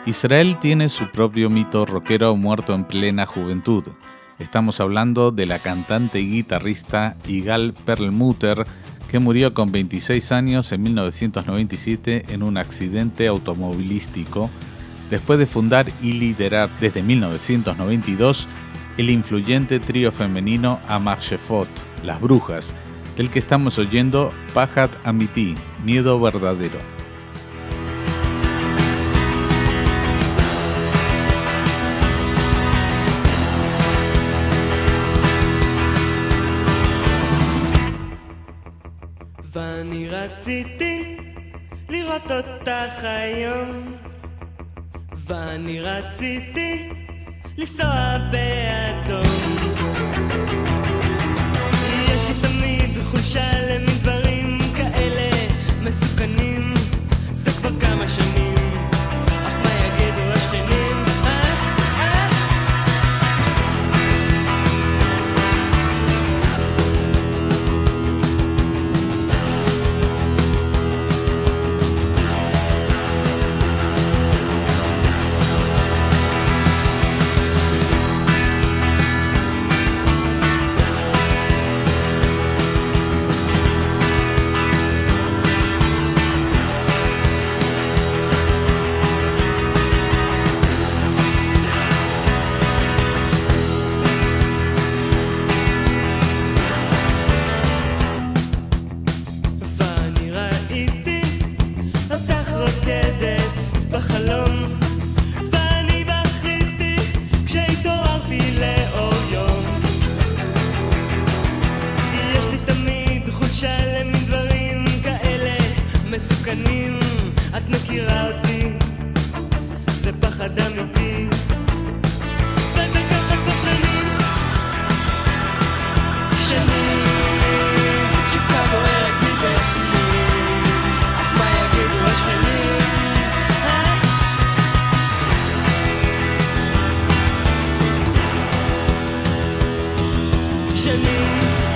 Israel tiene su propio mito rockero muerto en plena juventud. Estamos hablando de la cantante y guitarrista Igal Perlmutter, que murió con 26 años en 1997 en un accidente automovilístico, después de fundar y liderar desde 1992 el influyente trío femenino Amachefot, Las Brujas, del que estamos oyendo Pajat Amiti, Miedo Verdadero. ואני רציתי לראות אותך היום, ואני רציתי לנסוע באדום. יש לי תמיד חולשה למין דברים כאלה מסוכנים, זה כבר כמה שנים, אך מה יגידו השכנים? את מכירה אותי, זה פחד אמיתי, וזה ככה כבר שנים, תשוקה בוערת מבפנים, אך מה יגידו השכנים? שנים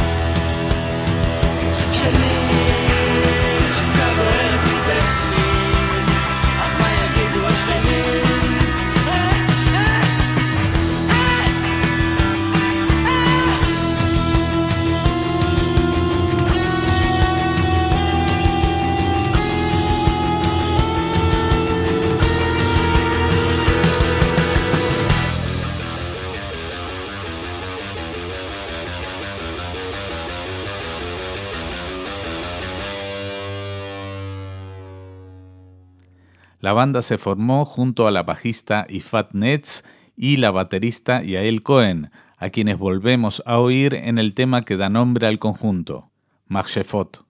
La banda se formó junto a la bajista Ifat Netz y la baterista Yael Cohen, a quienes volvemos a oír en el tema que da nombre al conjunto, Machefot.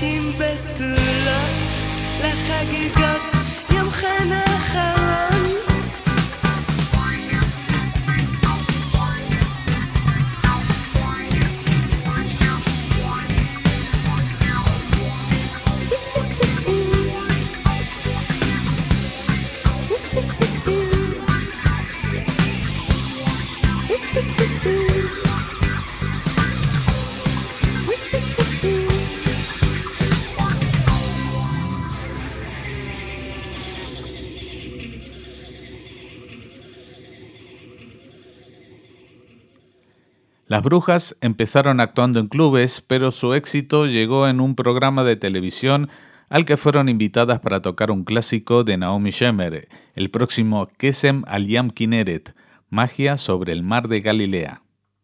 נשים בתולות לחגיגות יום חן האחרון. Las Brujas empezaron actuando en clubes, pero su éxito llegó en un programa de televisión al que fueron invitadas para tocar un clásico de Naomi Shemer, el próximo Kesem al Yam Kineret, Magia sobre el mar de Galilea.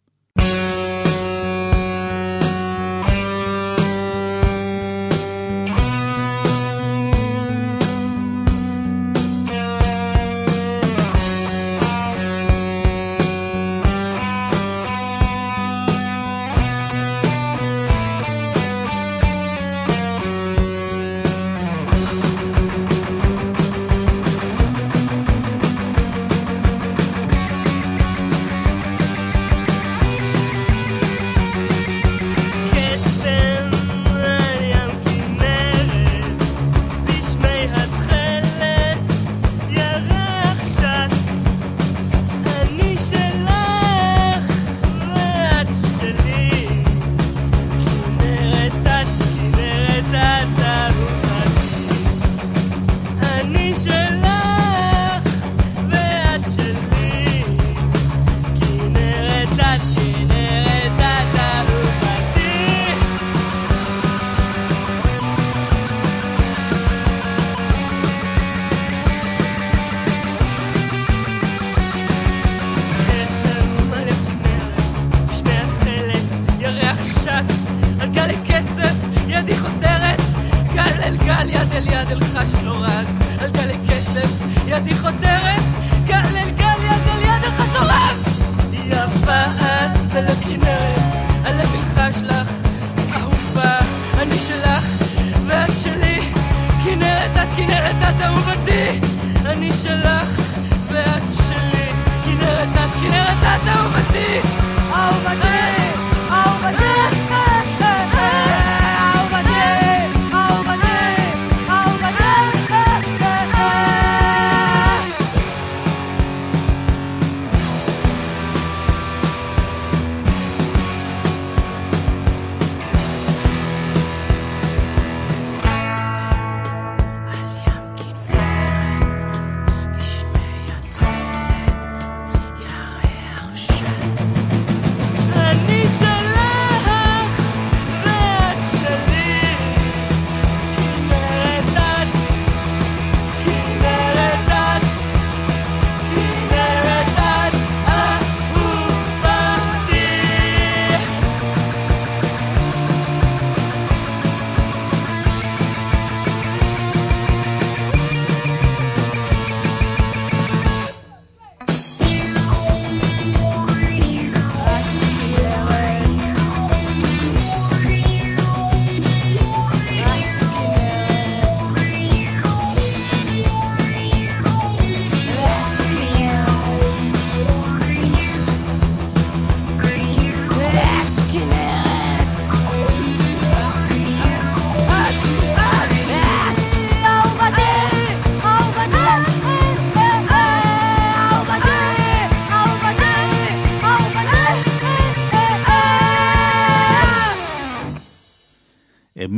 En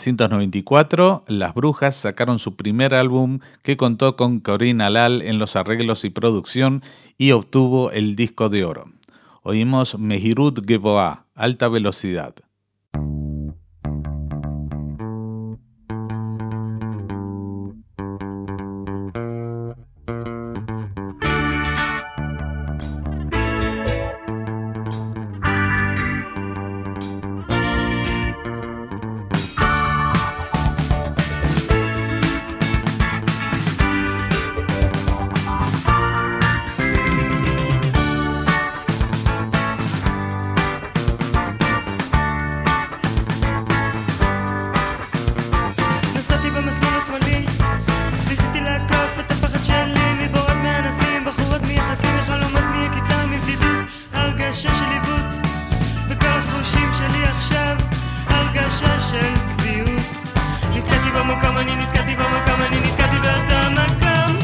1994, Las Brujas sacaron su primer álbum que contó con Corinne Halal en los arreglos y producción y obtuvo el disco de oro. Oímos Mehirut Geboah, Alta Velocidad. במקום, אני נתקעתי במקום, אני נתקעתי באותו מקום.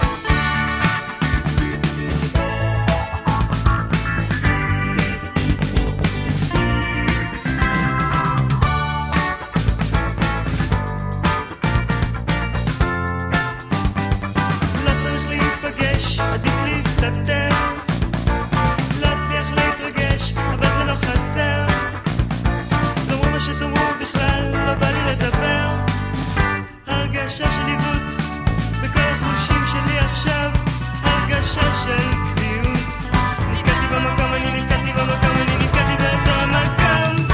לא צריך להיפגש, עדיף להסתתר. לא הצליח להתרגש, אבל זה לא חסר. תאמרו מה שתאמרו בכלל, לא בא לי לדבר. הרגשה של עיוות בכל החושים שלי עכשיו, הרגשה של קביעות. נתקעתי במקום, אני נתקעתי במקום, אני נתקעתי באותו מקום.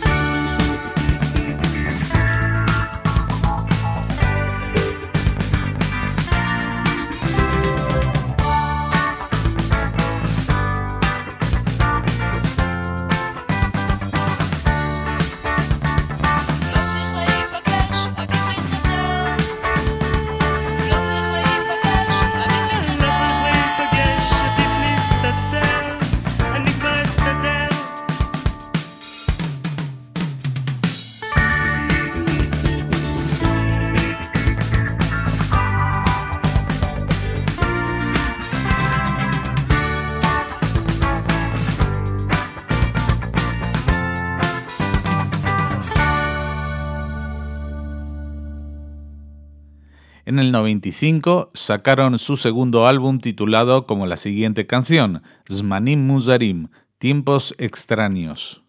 En el 95 sacaron su segundo álbum titulado como la siguiente canción, Zmanim Muzarim, Tiempos Extraños.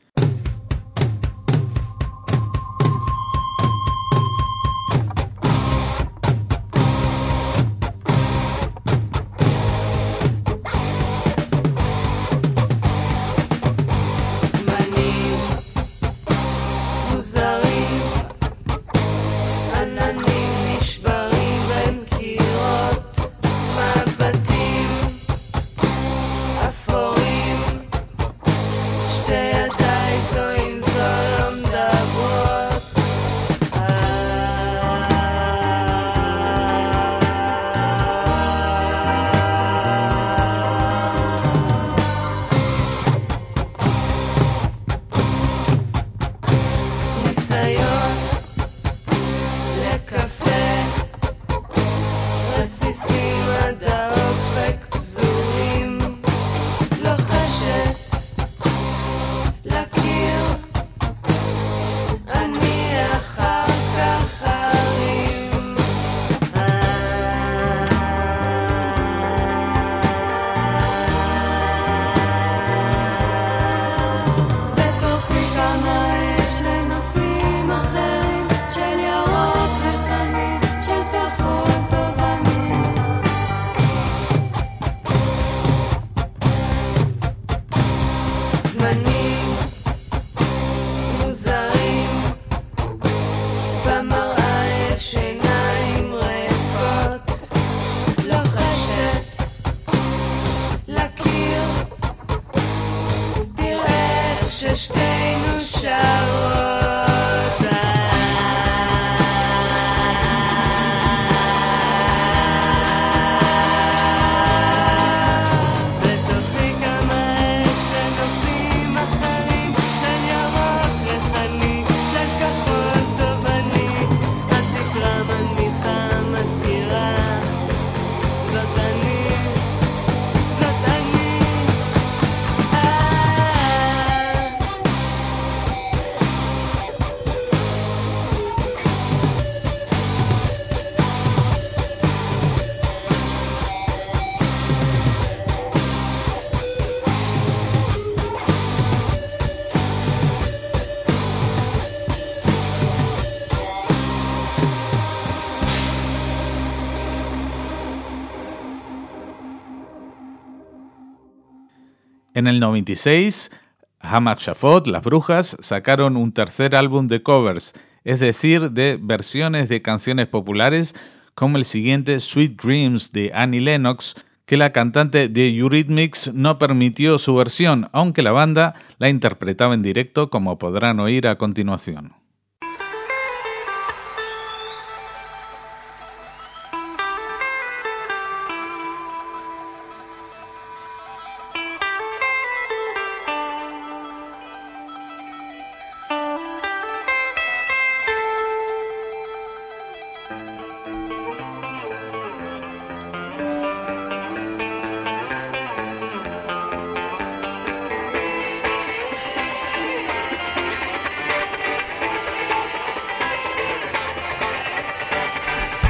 En el 96, Hamachafot, Las Brujas, sacaron un tercer álbum de covers, es decir, de versiones de canciones populares como el siguiente Sweet Dreams de Annie Lennox, que la cantante de Eurythmics no permitió su versión, aunque la banda la interpretaba en directo, como podrán oír a continuación.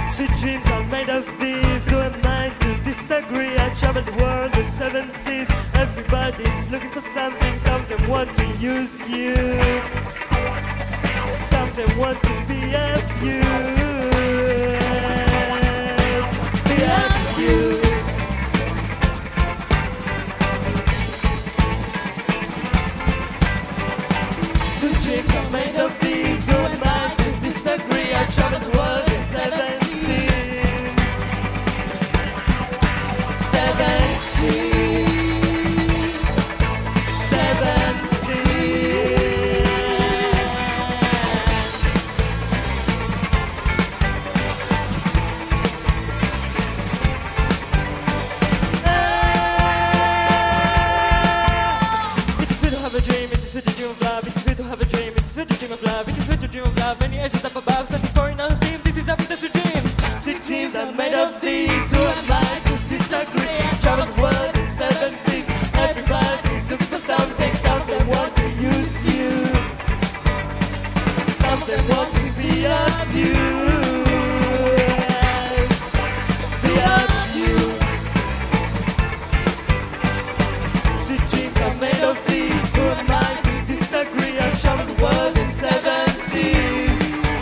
Sweet dreams are made of these. Who am I to disagree? I travel the world in 7 seas. Everybody's looking for something. Some of them want to use you. Some of them want to be abused. Be abused. Sweet dreams are made of these. Who am I to disagree? I travel the world in 7 seas. 7 seas. 7 seas. It is sweet to have a dream. It is sweet to dream of love. It is sweet to have a dream. It is sweet to dream of love. It is sweet to dream of love. Many edges up above, satisfying on steam. This is a bittersweet dream. Sweet dreams are made of these. Who am I to disagree? I travel the world in 7 seas. Everybody's looking for something. Some of them want to use you. Some of them want to be abused. Be abused. Sweet dreams are made of these. Who am I to disagree? I travel the world in 7 seas.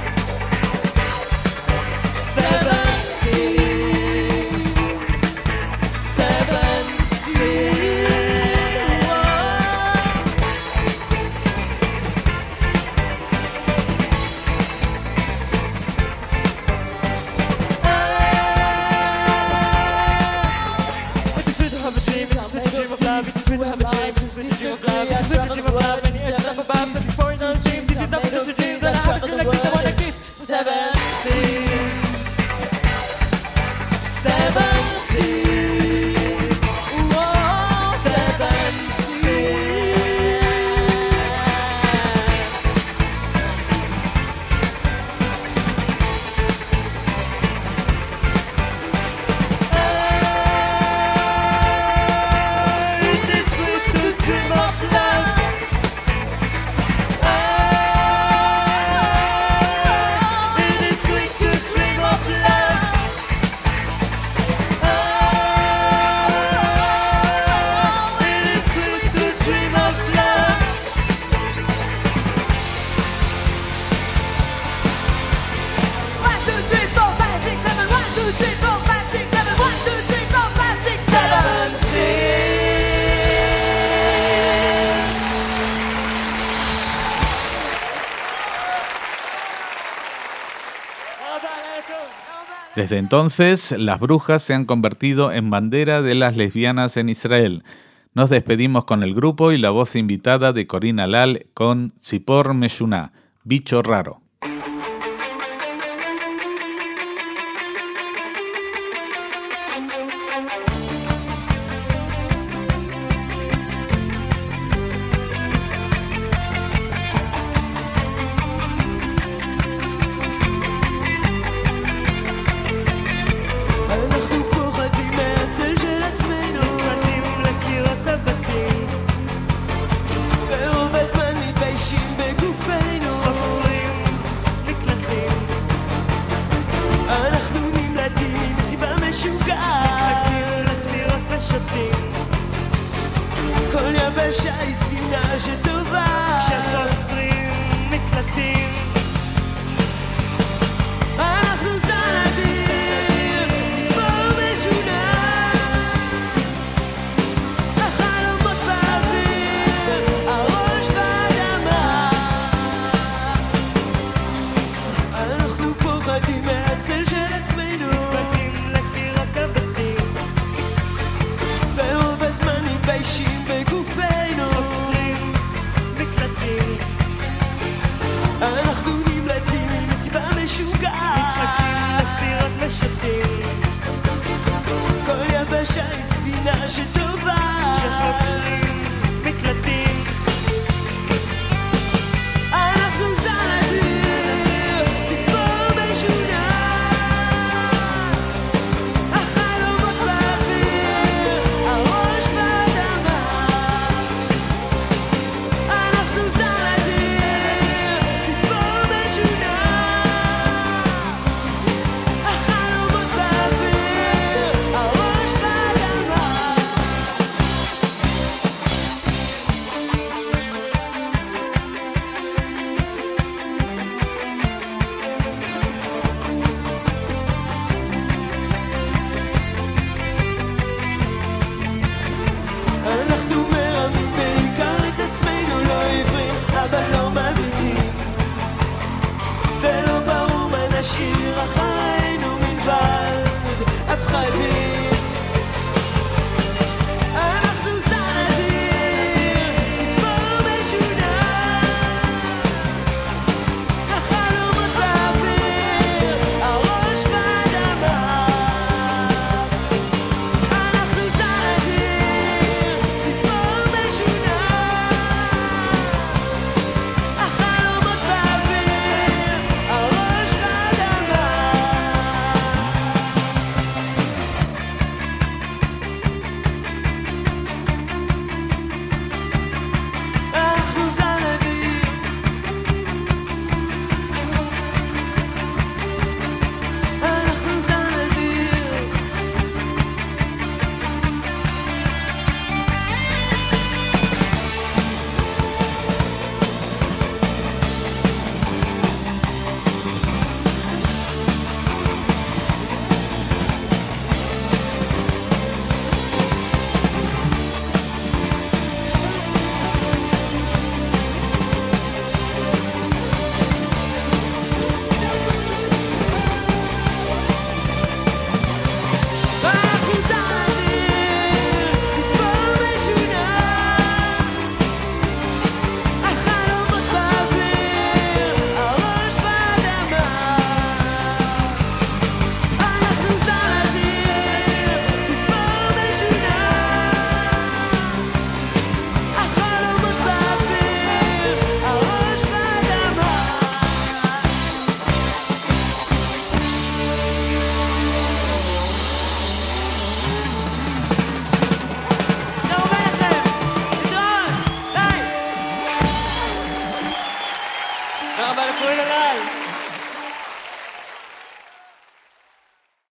7 seas. 7 seas. It is sweet to have a dream. It is sweet to dream of love. It is sweet to have a dream. It is sweet to dream of love. It is sweet to dream of love. Many edges up above, satisfying on steam. This is a bittersweet dream. And I have a dream like this. I wanna kiss. 7 seas. 7 seas. Whoa, 7 seas. It is sweet to dream of love. It is sweet to dream of love. It is sweet to dream of love. One, two, three, four, five, six, seven. 1, 2, 3, 4, 5, 6, 7. 1, 2, 3, 4, 5, 6, 7 Desde entonces, las brujas se han convertido en bandera de las lesbianas en Israel. Nos despedimos con el grupo y la voz invitada de Corina Lal con Tzipor Meshuná, bicho raro. אנחנו פוחדים מהצל של עצמנו, נצמדים לקירות הבתים, ורוב הזמן מתביישים בגופנו, סופרים מקלטים. אנחנו נמלטים ממסיבה משוגעת, מתחקים לסירות ושותים. כל יבשה היא ספינה שטובה, כשסופרים מקלטים. אנחנו זנדים, ציפור משונה, החלומות באוויר, הראש באדמה. אנחנו פוחדים מהצל של עצמנו, נצמדים לקירות הבתים, ורוב הזמן מתביישים בגופנו, חופרים מקלטים. אנחנו נמלטים ממסיבה משונה,